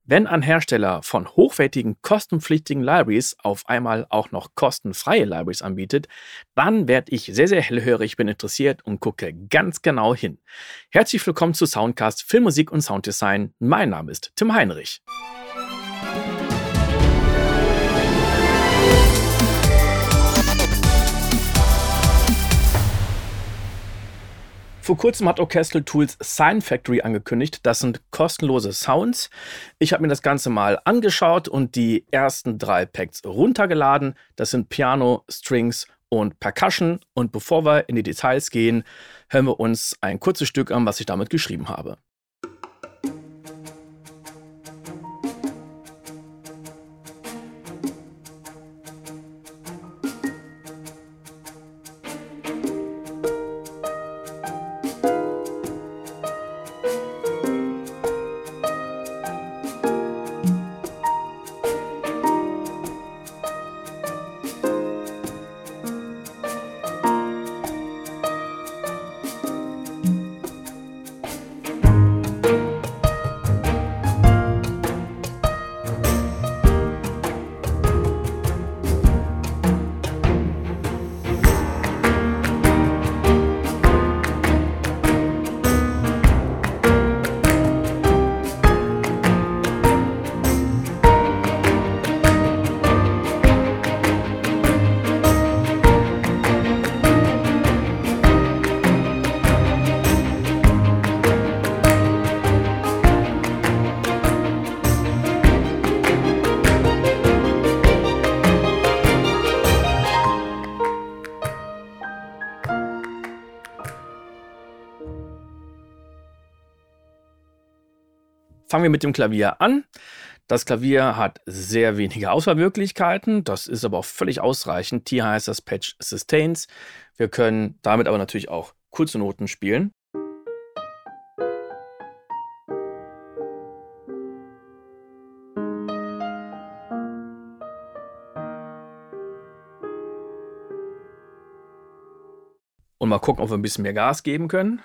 Wenn ein Hersteller von hochwertigen, kostenpflichtigen Libraries auf einmal auch noch kostenfreie Libraries anbietet, dann werde ich sehr, sehr hellhörig, bin interessiert und gucke ganz genau hin. Herzlich willkommen zu Soundcast Filmmusik und Sounddesign. Mein Name ist Tim Heinrich. Vor kurzem hat Orchestral Tools Sign Factory angekündigt. Das sind kostenlose Sounds. Ich habe mir das Ganze mal angeschaut und die ersten 3 Packs runtergeladen. Das sind Piano, Strings und Percussion. Und bevor wir in die Details gehen, hören wir uns ein kurzes Stück an, was ich damit geschrieben habe. Fangen wir mit dem Klavier an. Das Klavier hat sehr wenige Auswahlmöglichkeiten. Das ist aber auch völlig ausreichend. Hier heißt das Patch Sustains. Wir können damit aber natürlich auch kurze Noten spielen. Und mal gucken, ob wir ein bisschen mehr Gas geben können.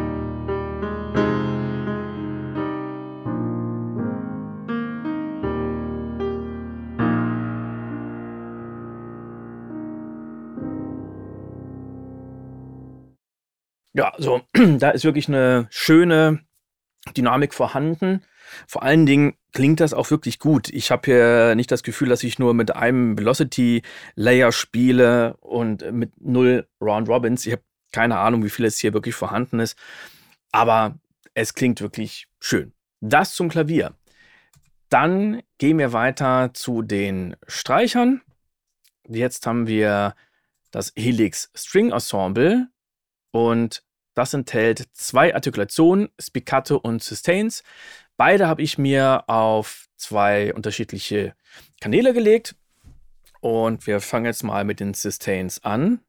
Ja, also da ist wirklich eine schöne Dynamik vorhanden. Vor allen Dingen klingt das auch wirklich gut. Ich habe hier nicht das Gefühl, dass ich nur mit einem Velocity-Layer spiele und mit 0 Round Robins. Ich habe keine Ahnung, wie viel es hier wirklich vorhanden ist. Aber es klingt wirklich schön. Das zum Klavier. Dann gehen wir weiter zu den Streichern. Jetzt haben wir das Helix String Ensemble und das enthält 2 Artikulationen, Spiccato und Sustains. Beide habe ich mir auf 2 unterschiedliche Kanäle gelegt. Und wir fangen jetzt mal mit den Sustains an.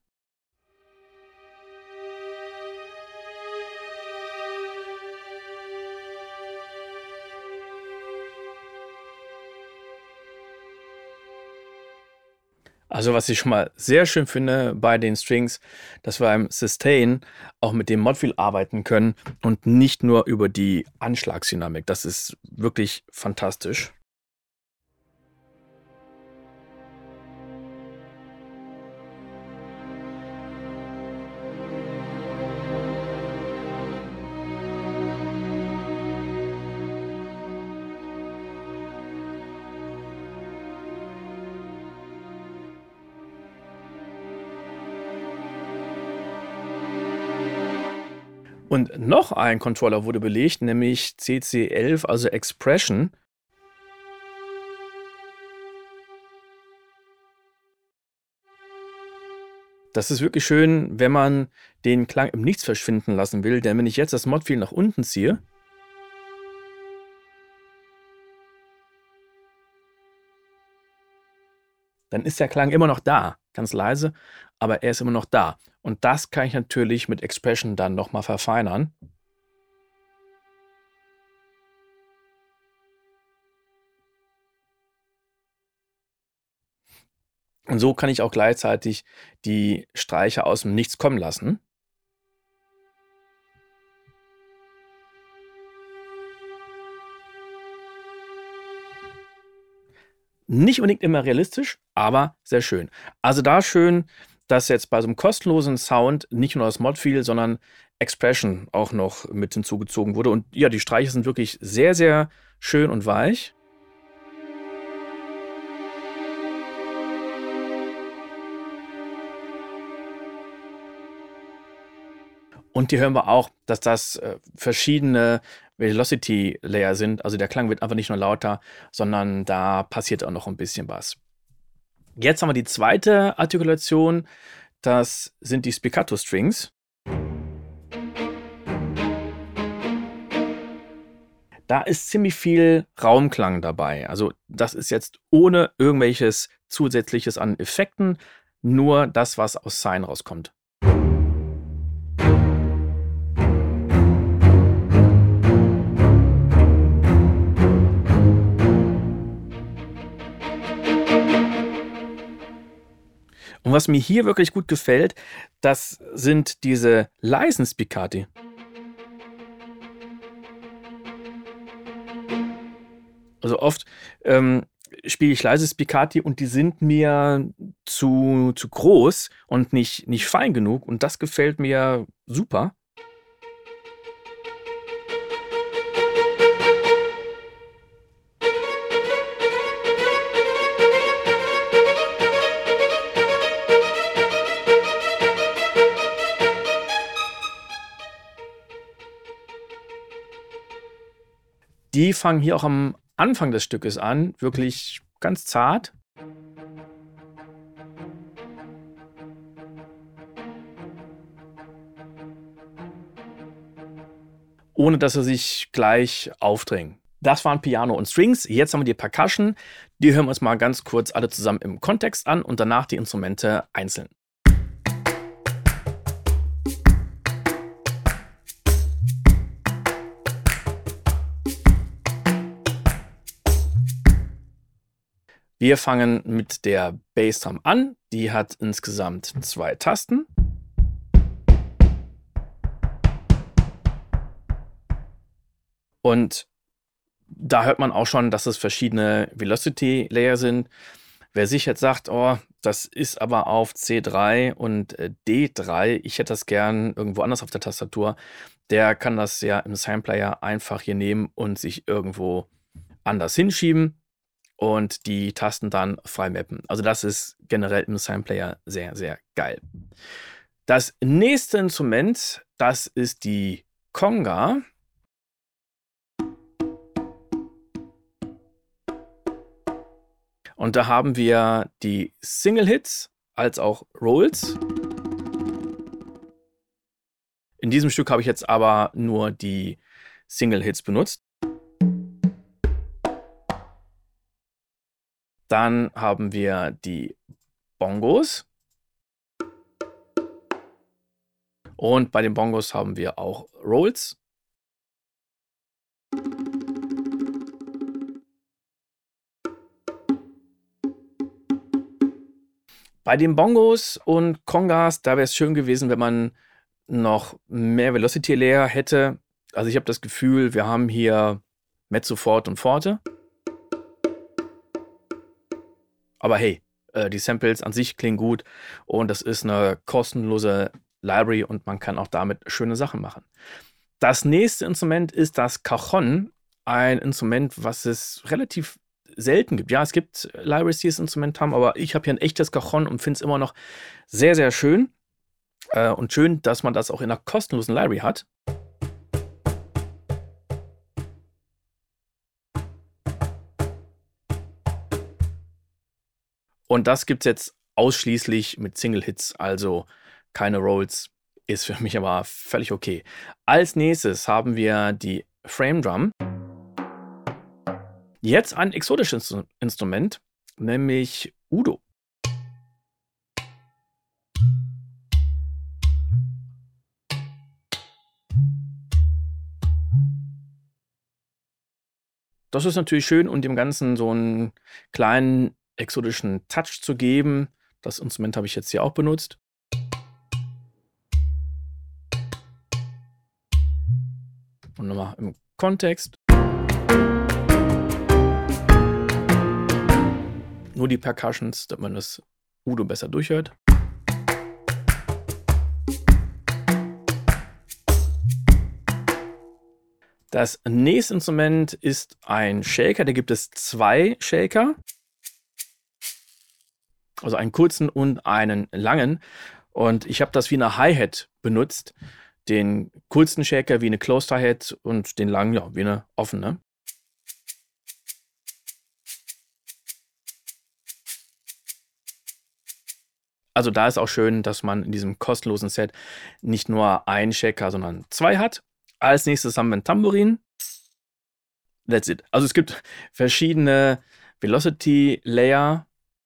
Also was ich schon mal sehr schön finde bei den Strings, dass wir beim Sustain auch mit dem Modfill arbeiten können und nicht nur über die Anschlagsdynamik. Das ist wirklich fantastisch. Und noch ein Controller wurde belegt, nämlich CC11, also Expression. Das ist wirklich schön, wenn man den Klang im Nichts verschwinden lassen will, denn wenn ich jetzt das Modfill nach unten ziehe, dann ist der Klang immer noch da, ganz leise, aber er ist immer noch da. Und das kann ich natürlich mit Expression dann nochmal verfeinern. Und so kann ich auch gleichzeitig die Streicher aus dem Nichts kommen lassen. Nicht unbedingt immer realistisch, aber sehr schön. Also da schön, dass jetzt bei so einem kostenlosen Sound nicht nur das Mod-Feel, sondern Expression auch noch mit hinzugezogen wurde. Und ja, die Streiche sind wirklich sehr, sehr schön und weich. Und hier hören wir auch, dass das verschiedene Velocity-Layer sind. Also der Klang wird einfach nicht nur lauter, sondern da passiert auch noch ein bisschen was. Jetzt haben wir die zweite Artikulation. Das sind die Spiccato-Strings. Da ist ziemlich viel Raumklang dabei. Also das ist jetzt ohne irgendwelches Zusätzliches an Effekten, nur das, was aus Sine rauskommt. Und was mir hier wirklich gut gefällt, das sind diese leisen Spiccati. Also oft spiele ich leise Spiccati und die sind mir zu groß und nicht fein genug. Und das gefällt mir super. Die fangen hier auch am Anfang des Stückes an, wirklich ganz zart. Ohne dass sie sich gleich aufdrängen. Das waren Piano und Strings. Jetzt haben wir die Percussion. Die hören wir uns mal ganz kurz alle zusammen im Kontext an und danach die Instrumente einzeln. Wir fangen mit der Bassdrum an. Die hat insgesamt 2 Tasten. Und da hört man auch schon, dass es verschiedene Velocity-Layer sind. Wer sich jetzt sagt, oh, das ist aber auf C3 und D3, ich hätte das gern irgendwo anders auf der Tastatur, der kann das ja im Soundplayer einfach hier nehmen und sich irgendwo anders hinschieben und die Tasten dann frei mappen. Also das ist generell im Soundplayer sehr, sehr geil. Das nächste Instrument, das ist die Conga. Und da haben wir die Single-Hits als auch Rolls. In diesem Stück habe ich jetzt aber nur die Single-Hits benutzt. Dann haben wir die Bongos. Und bei den Bongos haben wir auch Rolls. Bei den Bongos und Congas, da wäre es schön gewesen, wenn man noch mehr Velocity Layer hätte. Also ich habe das Gefühl, wir haben hier Mezzo Forte und Forte. Aber hey, die Samples an sich klingen gut und das ist eine kostenlose Library und man kann auch damit schöne Sachen machen. Das nächste Instrument ist das Cajon, ein Instrument, was es relativ selten gibt. Ja, es gibt Libraries, die das Instrument haben, aber ich habe hier ein echtes Cajon und finde es immer noch sehr, sehr schön. Und schön, dass man das auch in einer kostenlosen Library hat. Und das gibt es jetzt ausschließlich mit Single-Hits, also keine Rolls, ist für mich aber völlig okay. Als nächstes haben wir die Frame Drum. Jetzt ein exotisches Instrument, nämlich Udo. Das ist natürlich schön und dem Ganzen so einen kleinen exotischen Touch zu geben. Das Instrument habe ich jetzt hier auch benutzt. Und nochmal im Kontext. Nur die Percussions, damit man das Udo besser durchhört. Das nächste Instrument ist ein Shaker. Da gibt es 2 Shaker. Also einen kurzen und einen langen. Und ich habe das wie eine Hi-Hat benutzt. Den kurzen Shaker wie eine Closed Hi-Hat und den langen, ja, wie eine offene. Also da ist auch schön, dass man in diesem kostenlosen Set nicht nur einen Shaker, sondern 2 hat. Als nächstes haben wir ein Tambourin. That's it. Also es gibt verschiedene Velocity Layer.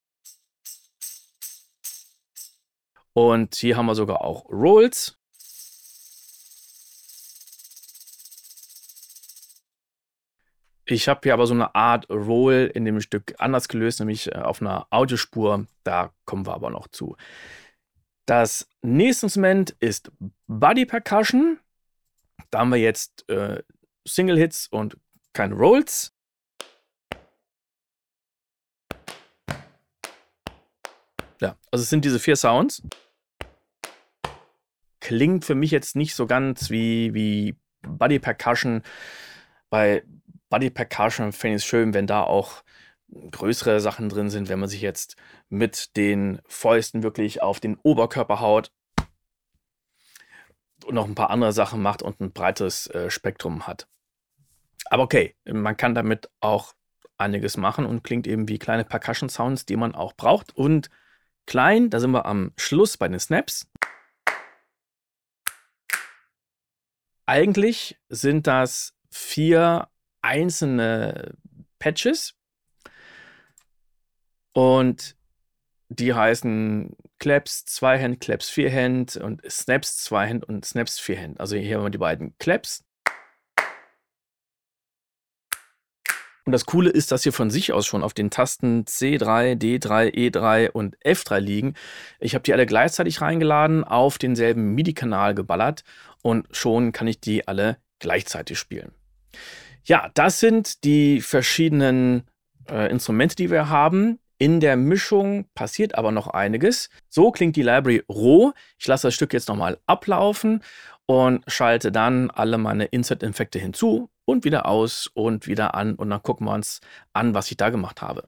Und hier haben wir sogar auch Rolls. Ich habe hier aber so eine Art Roll in dem Stück anders gelöst, nämlich auf einer Audiospur. Da kommen wir aber noch zu. Das nächste Instrument ist Body Percussion. Da haben wir jetzt Single Hits und keine Rolls. Ja, also es sind diese 4 Sounds. Klingt für mich jetzt nicht so ganz wie Body Percussion. Bei Body Percussion fände ich es schön, wenn da auch größere Sachen drin sind, wenn man sich jetzt mit den Fäusten wirklich auf den Oberkörper haut und noch ein paar andere Sachen macht und ein breites Spektrum hat. Aber okay, man kann damit auch einiges machen und klingt eben wie kleine Percussion-Sounds, die man auch braucht. Und klein, da sind wir am Schluss bei den Snaps. Eigentlich sind das 4 einzelne Patches und die heißen Claps 2-Hand, Claps 4-Hand und Snaps 2-Hand und Snaps 4-Hand. Also hier haben wir die beiden Claps. Und das Coole ist, dass hier von sich aus schon auf den Tasten C3, D3, E3 und F3 liegen. Ich habe die alle gleichzeitig reingeladen, auf denselben MIDI-Kanal geballert und schon kann ich die alle gleichzeitig spielen. Ja, das sind die verschiedenen Instrumente, die wir haben. In der Mischung passiert aber noch einiges. So klingt die Library roh. Ich lasse das Stück jetzt nochmal ablaufen und schalte dann alle meine Insert-Effekte hinzu und wieder aus und wieder an. Und dann gucken wir uns an, was ich da gemacht habe.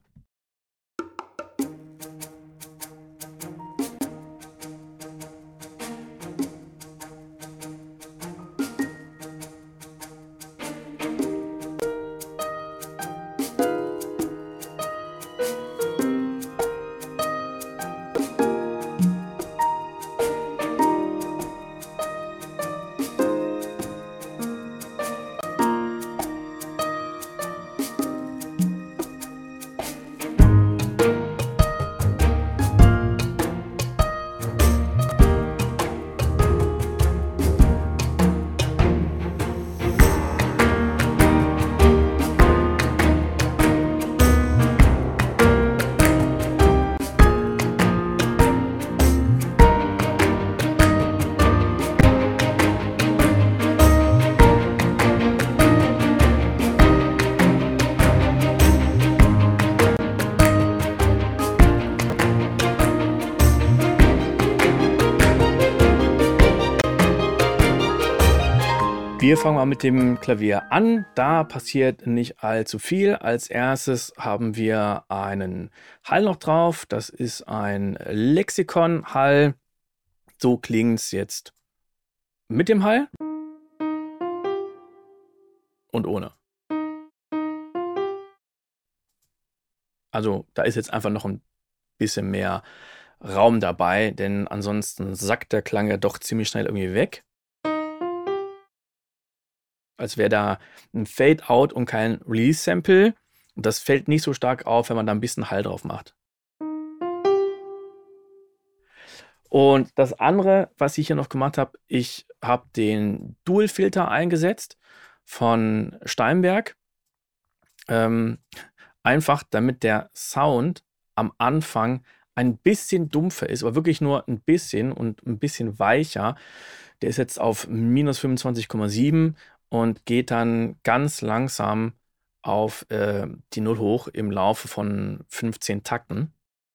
Wir fangen mal mit dem Klavier an. Da passiert nicht allzu viel. Als erstes haben wir einen Hall noch drauf. Das ist ein Lexikon-Hall. So klingt es jetzt mit dem Hall und ohne. Also da ist jetzt einfach noch ein bisschen mehr Raum dabei, denn ansonsten sackt der Klang ja doch ziemlich schnell irgendwie weg. Als wäre da ein Fade-Out und kein Release-Sample. Und das fällt nicht so stark auf, wenn man da ein bisschen Hall drauf macht. Und das andere, was ich hier noch gemacht habe, ich habe den Dual-Filter eingesetzt von Steinberg. Einfach damit der Sound am Anfang ein bisschen dumpfer ist, aber wirklich nur ein bisschen und ein bisschen weicher. Der ist jetzt auf minus 25,7 und geht dann ganz langsam auf die Null hoch im Laufe von 15 Takten.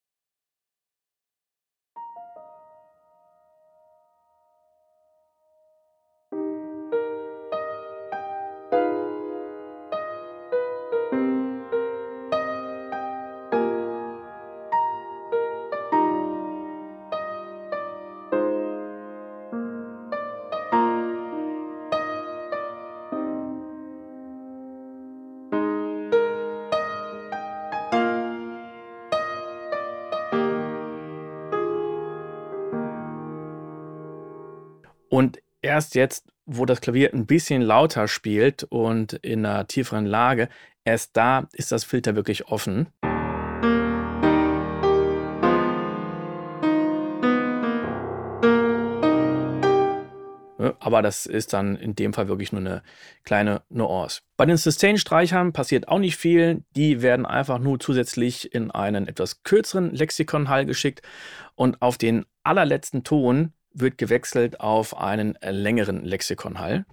Und erst jetzt, wo das Klavier ein bisschen lauter spielt und in einer tieferen Lage, erst da ist das Filter wirklich offen. Ne? Aber das ist dann in dem Fall wirklich nur eine kleine Nuance. Bei den Sustain-Streichern passiert auch nicht viel. Die werden einfach nur zusätzlich in einen etwas kürzeren Lexikonhall geschickt und auf den allerletzten Ton wird gewechselt auf einen längeren Lexikonhall.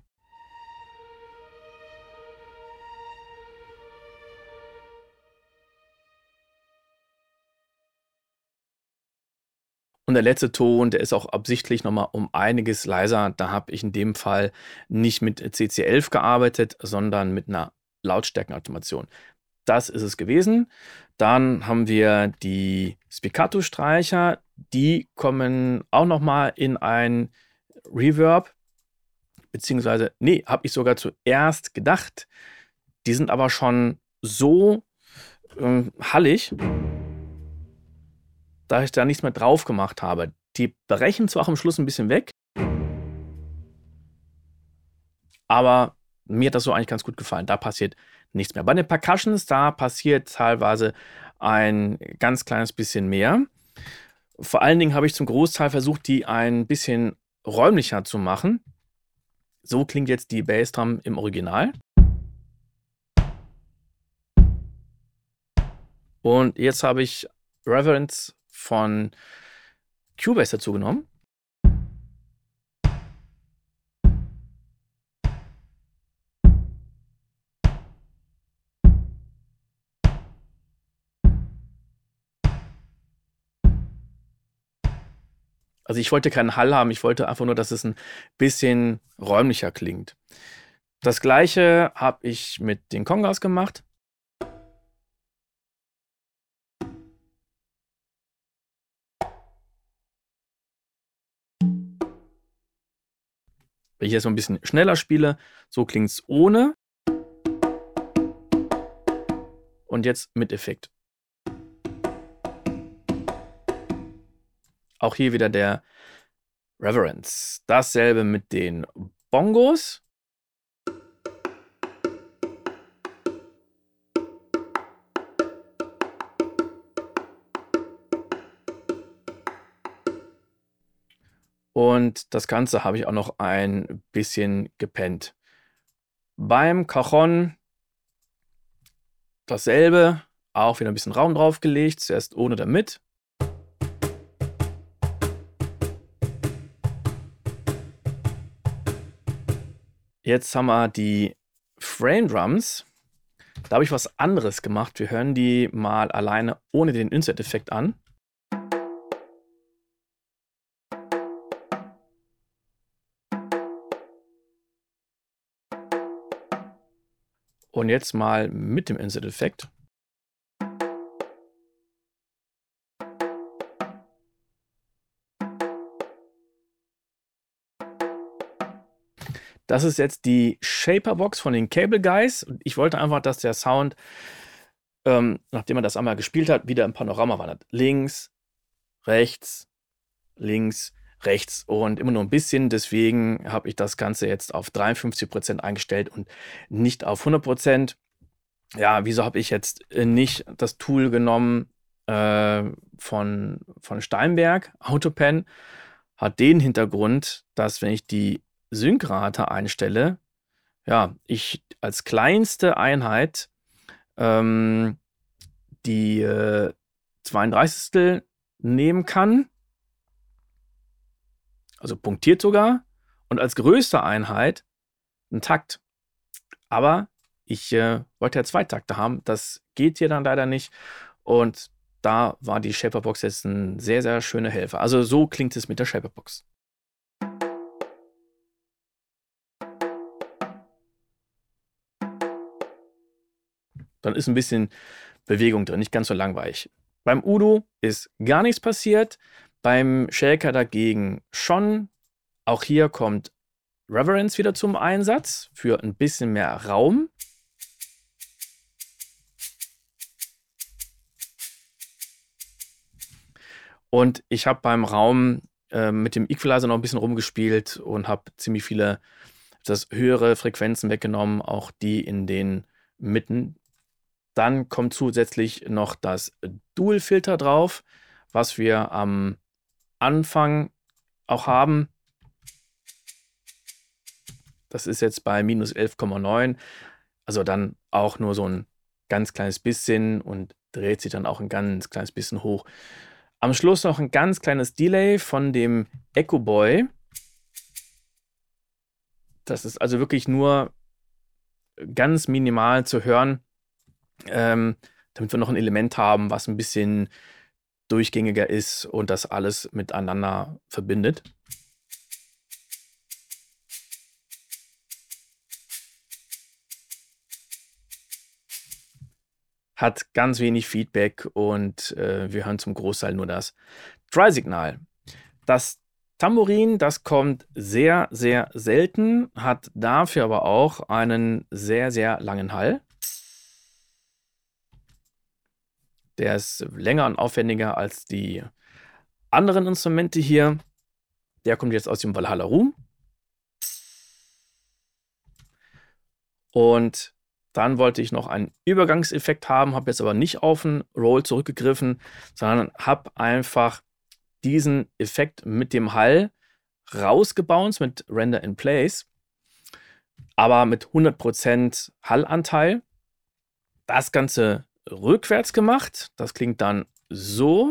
Und der letzte Ton, der ist auch absichtlich nochmal um einiges leiser. Da habe ich in dem Fall nicht mit CC11 gearbeitet, sondern mit einer Lautstärkenautomation. Das ist es gewesen. Dann haben wir die Spiccato-Streicher. Die kommen auch nochmal in ein Reverb. Beziehungsweise, nee, habe ich sogar zuerst gedacht. Die sind aber schon so hallig, da ich da nichts mehr drauf gemacht habe. Die brechen zwar auch am Schluss ein bisschen weg, aber mir hat das so eigentlich ganz gut gefallen. Da passiert nichts mehr. Bei den Percussions, da passiert teilweise ein ganz kleines bisschen mehr. Vor allen Dingen habe ich zum Großteil versucht, die ein bisschen räumlicher zu machen. So klingt jetzt die Bassdrum im Original. Und jetzt habe ich Reverence von Cubase dazu genommen. Also ich wollte keinen Hall haben, ich wollte einfach nur, dass es ein bisschen räumlicher klingt. Das gleiche habe ich mit den Congas gemacht. Wenn ich jetzt so ein bisschen schneller spiele, so klingt es ohne. Und jetzt mit Effekt. Auch hier wieder der Reverence. Dasselbe mit den Bongos. Und das Ganze habe ich auch noch ein bisschen gepennt. Beim Cajon dasselbe, auch wieder ein bisschen Raum draufgelegt, zuerst ohne, dann mit. Jetzt haben wir die Frame Drums. Da habe ich was anderes gemacht. Wir hören die mal alleine ohne den Insert-Effekt an. Und jetzt mal mit dem Insert-Effekt. Das ist jetzt die Shaper-Box von den Cable Guys. Und ich wollte einfach, dass der Sound, nachdem man das einmal gespielt hat, wieder im Panorama wandert. Links, rechts, links, rechts und immer nur ein bisschen. Deswegen habe ich das Ganze jetzt auf 53% eingestellt und nicht auf 100%. Ja, wieso habe ich jetzt nicht das Tool genommen von Steinberg? Autopen hat den Hintergrund, dass wenn ich die Synkrate einstelle, ja, ich als kleinste Einheit die 32. nehmen kann, also punktiert sogar, und als größte Einheit einen Takt. Aber Ich wollte ja Zweitakte haben. Das geht hier dann leider nicht. Und da war die Shaperbox jetzt ein sehr, sehr schöner Helfer. Also so klingt es mit der Shaperbox. Dann ist ein bisschen Bewegung drin, nicht ganz so langweilig. Beim Udo ist gar nichts passiert. Beim Shaker dagegen schon. Auch hier kommt Reverence wieder zum Einsatz für ein bisschen mehr Raum. Und ich habe beim Raum mit dem Equalizer noch ein bisschen rumgespielt und habe ziemlich viele höhere Frequenzen weggenommen, auch die in den Mitten. Dann kommt zusätzlich noch das Dual-Filter drauf, was wir am Anfang auch haben. Das ist jetzt bei minus 11,9. Also dann auch nur so ein ganz kleines bisschen und dreht sich dann auch ein ganz kleines bisschen hoch. Am Schluss noch ein ganz kleines Delay von dem Echo Boy. Das ist also wirklich nur ganz minimal zu hören, damit wir noch ein Element haben, was ein bisschen durchgängiger ist und das alles miteinander verbindet. Hat ganz wenig Feedback und wir hören zum Großteil nur das Dry-Signal. Das Tambourin, das kommt sehr, sehr selten, hat dafür aber auch einen sehr, sehr langen Hall. Der ist länger und aufwendiger als die anderen Instrumente hier. Der kommt jetzt aus dem Valhalla Room. Und dann wollte ich noch einen Übergangseffekt haben, habe jetzt aber nicht auf den Roll zurückgegriffen, sondern habe einfach diesen Effekt mit dem Hall rausgebounced mit Render in Place, aber mit 100% Hallanteil. Das Ganze rückwärts gemacht. Das klingt dann so.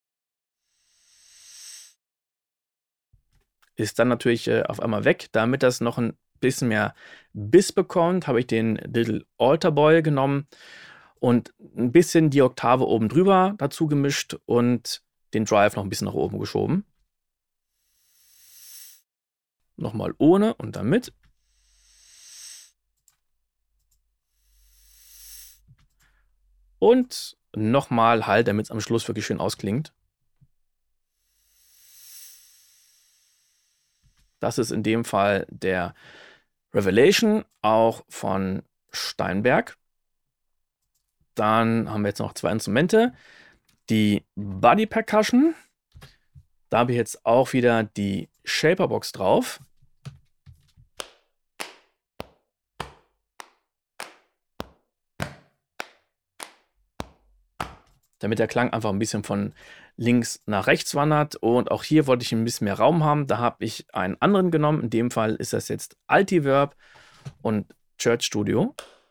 Ist dann natürlich auf einmal weg. Damit das noch ein bisschen mehr Biss bekommt, habe ich den Little Altar Boy genommen und ein bisschen die Oktave oben drüber dazu gemischt und den Drive noch ein bisschen nach oben geschoben. Nochmal ohne und dann mit. Und nochmal halt, damit es am Schluss wirklich schön ausklingt. Das ist in dem Fall der Revelation, auch von Steinberg. Dann haben wir jetzt noch 2 Instrumente. Die Body Percussion. Da habe ich jetzt auch wieder die Shaperbox drauf. Damit der Klang einfach ein bisschen von links nach rechts wandert. Und auch hier wollte ich ein bisschen mehr Raum haben. Da habe ich einen anderen genommen. In dem Fall ist das jetzt Altiverb und Church Studio.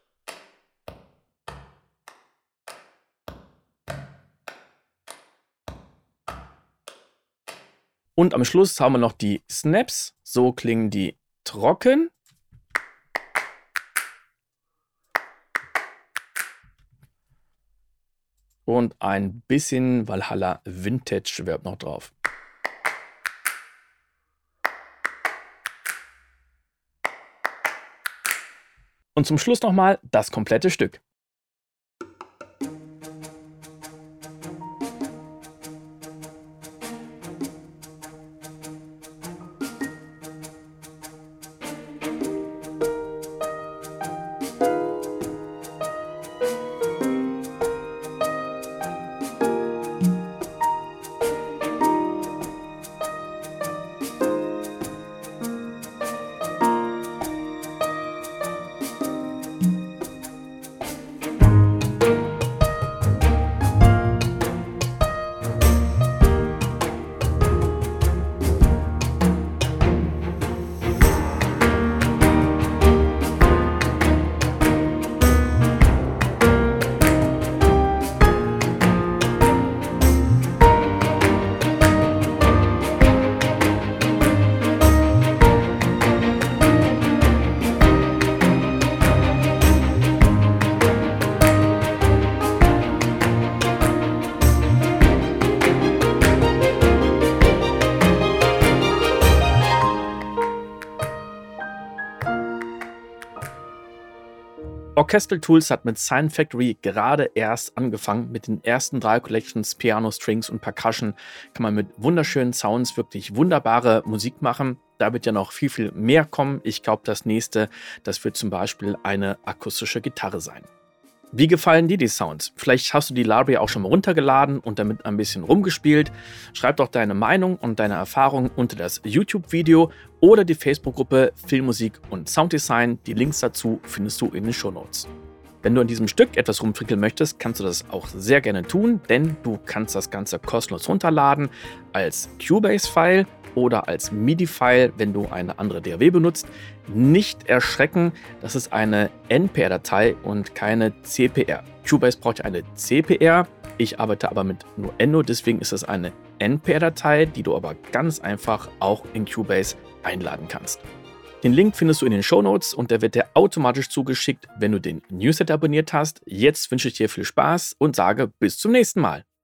Und am Schluss haben wir noch die Snaps. So klingen die trocken. Und ein bisschen Valhalla Vintage Verb noch drauf. Und zum Schluss nochmal das komplette Stück. Orchestral Tools hat mit Sign Factory gerade erst angefangen. Mit den ersten 3 Collections, Piano, Strings und Percussion, kann man mit wunderschönen Sounds wirklich wunderbare Musik machen. Da wird ja noch viel, viel mehr kommen. Ich glaube, das nächste, das wird zum Beispiel eine akustische Gitarre sein. Wie gefallen dir die Sounds? Vielleicht hast du die Library auch schon mal runtergeladen und damit ein bisschen rumgespielt. Schreib doch deine Meinung und deine Erfahrungen unter das YouTube-Video oder die Facebook-Gruppe Filmmusik und Sounddesign. Die Links dazu findest du in den Shownotes. Wenn du an diesem Stück etwas rumfrickeln möchtest, kannst du das auch sehr gerne tun, denn du kannst das Ganze kostenlos runterladen als Cubase-File oder als MIDI-File, wenn du eine andere DAW benutzt. Nicht erschrecken, das ist eine NPR-Datei und keine CPR. Cubase braucht ja eine CPR, ich arbeite aber mit nur Endo, deswegen ist es eine NPR-Datei, die du aber ganz einfach auch in Cubase einladen kannst. Den Link findest du in den Shownotes und der wird dir automatisch zugeschickt, wenn du den Newsletter abonniert hast. Jetzt wünsche ich dir viel Spaß und sage bis zum nächsten Mal.